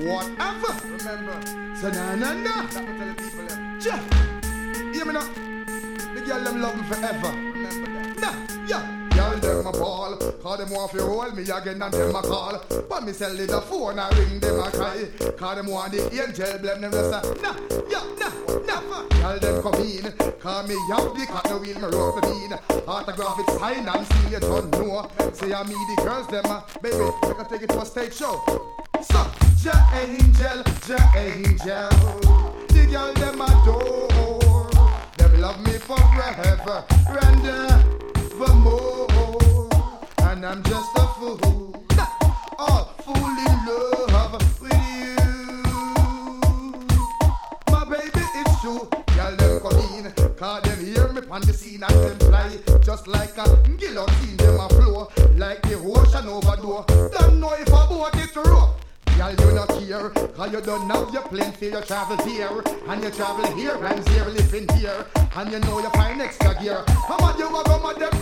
whatever. Remember. So na. That me tell the people them. Yeah. Hear me now. The girl them love me forever. Remember that. Nah, yeah. Girl them a ball, cause them want to roll me again and them a call. But me sell it the phone and ring them a cry. Cause them want the angel blame them just say nah, yeah, nah. Girl them come in, cause me have the cat no wheel, me roast the bean. Autograph it sign and seal you don't know. Say I me the girls them baby, we can take it to a stage show. So, ja angel, the girl them adore. Them love me forever, and for more, and I'm just a fool, all fool in love with you. My baby, it's true. Y'all them come in, cause them hear me on the scene and them fly just like a guillotine. Them a flow like the ocean overflow. Don't know if a boat is rope. Y'all you not care, cause you don't have your plane for your travel here. And you travel here and here, living here. And you know you find extra gear. How much you a go, my them